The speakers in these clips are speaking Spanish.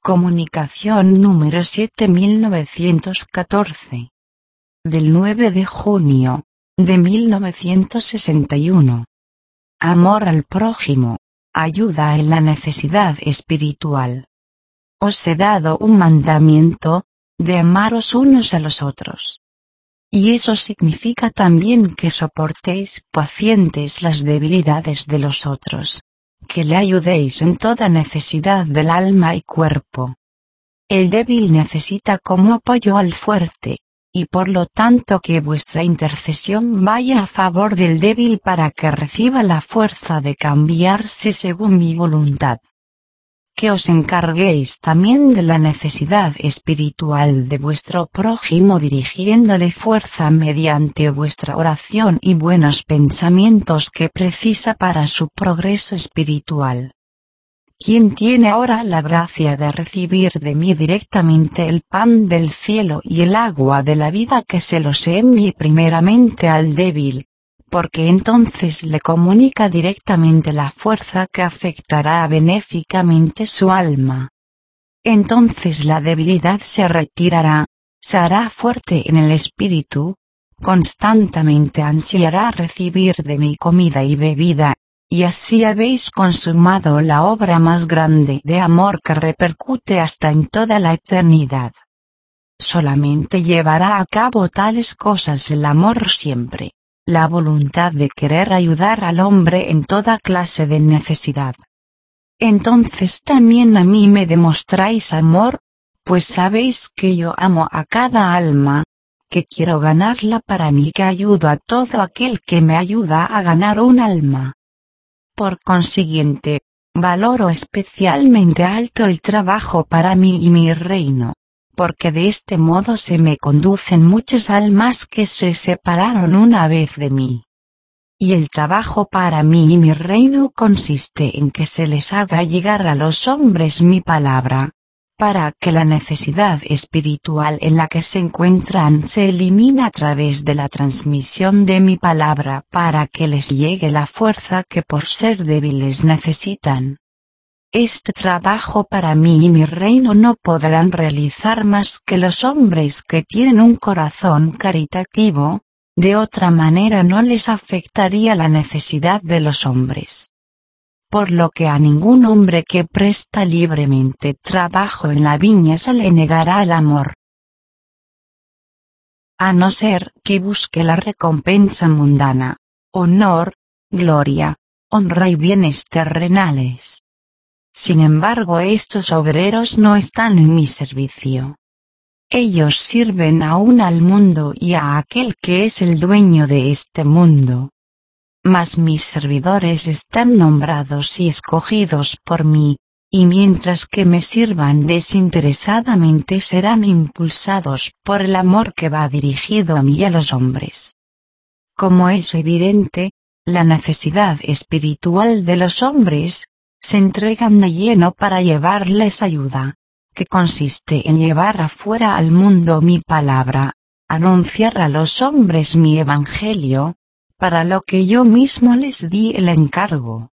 Comunicación número 7914. Del 9 de junio, de 1961. Amor al prójimo, ayuda en la necesidad espiritual. Os he dado un mandamiento, de amaros unos a los otros. Y eso significa también que soportéis pacientes las debilidades de los otros, que le ayudéis en toda necesidad del alma y cuerpo. El débil necesita como apoyo al fuerte, y por lo tanto que vuestra intercesión vaya a favor del débil para que reciba la fuerza de cambiarse según mi voluntad. Que os encarguéis también de la necesidad espiritual de vuestro prójimo dirigiéndole fuerza mediante vuestra oración y buenos pensamientos que precisa para su progreso espiritual. ¿Quién tiene ahora la gracia de recibir de mí directamente el pan del cielo y el agua de la vida que se los envíe primeramente al débil? Porque entonces le comunica directamente la fuerza que afectará benéficamente su alma. Entonces la debilidad se retirará, se hará fuerte en el espíritu, constantemente ansiará recibir de mi comida y bebida, y así habéis consumado la obra más grande de amor que repercute hasta en toda la eternidad. Solamente llevará a cabo tales cosas el amor siempre. La voluntad de querer ayudar al hombre en toda clase de necesidad. Entonces también a mí me demostráis amor, pues sabéis que yo amo a cada alma, que quiero ganarla para mí, que ayudo a todo aquel que me ayuda a ganar un alma. Por consiguiente, valoro especialmente alto el trabajo para mí y mi reino, porque de este modo se me conducen muchas almas que se separaron una vez de mí. Y el trabajo para mí y mi reino consiste en que se les haga llegar a los hombres mi palabra, para que la necesidad espiritual en la que se encuentran se elimine a través de la transmisión de mi palabra, para que les llegue la fuerza que por ser débiles necesitan. Este trabajo para mí y mi reino no podrán realizar más que los hombres que tienen un corazón caritativo, de otra manera no les afectaría la necesidad de los hombres. Por lo que a ningún hombre que presta libremente trabajo en la viña se le negará el amor. A no ser que busque la recompensa mundana, honor, gloria, honra y bienes terrenales. Sin embargo, estos obreros no están en mi servicio. Ellos sirven aún al mundo y a aquel que es el dueño de este mundo. Mas mis servidores están nombrados y escogidos por mí, y mientras que me sirvan desinteresadamente serán impulsados por el amor que va dirigido a mí y a los hombres. Como es evidente, la necesidad espiritual de los hombres, se entregan de lleno para llevarles ayuda, que consiste en llevar afuera al mundo mi palabra, anunciar a los hombres mi evangelio, para lo que yo mismo les di el encargo.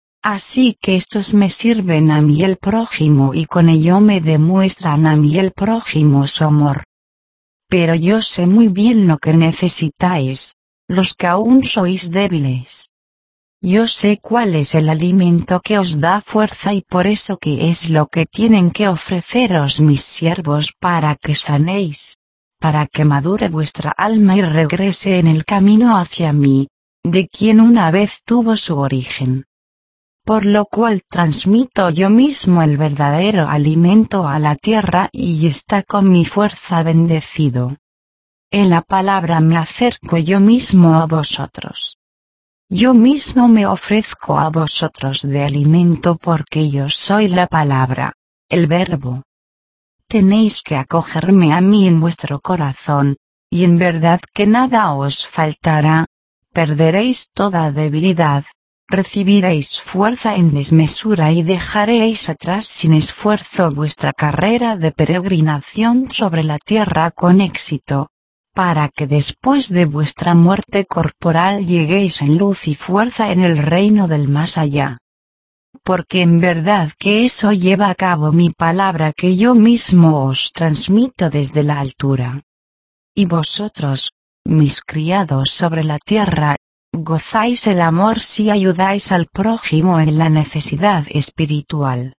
Así que estos me sirven a mí el prójimo y con ello me demuestran a mí el prójimo su amor. Pero yo sé muy bien lo que necesitáis, los que aún sois débiles. Yo sé cuál es el alimento que os da fuerza y por eso qué es lo que tienen que ofreceros mis siervos para que sanéis, para que madure vuestra alma y regrese en el camino hacia mí, de quien una vez tuvo su origen. Por lo cual transmito yo mismo el verdadero alimento a la tierra y está con mi fuerza bendecido. En la palabra me acerco yo mismo a vosotros. Yo mismo me ofrezco a vosotros de alimento porque yo soy la palabra, el verbo. Tenéis que acogerme a mí en vuestro corazón, y en verdad que nada os faltará, perderéis toda debilidad, recibiréis fuerza en desmesura y dejaréis atrás sin esfuerzo vuestra carrera de peregrinación sobre la tierra con éxito, para que después de vuestra muerte corporal lleguéis en luz y fuerza en el reino del más allá. porque en verdad que eso lleva a cabo mi palabra que yo mismo os transmito desde la altura. Y vosotros, mis criados sobre la tierra, gozáis el amor si ayudáis al prójimo en la necesidad espiritual.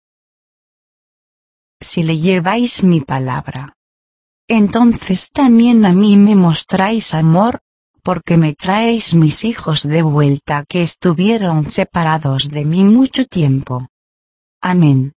Si le lleváis mi palabra, entonces también a mí me mostráis amor, porque me traéis mis hijos de vuelta que estuvieron separados de mí mucho tiempo. Amén.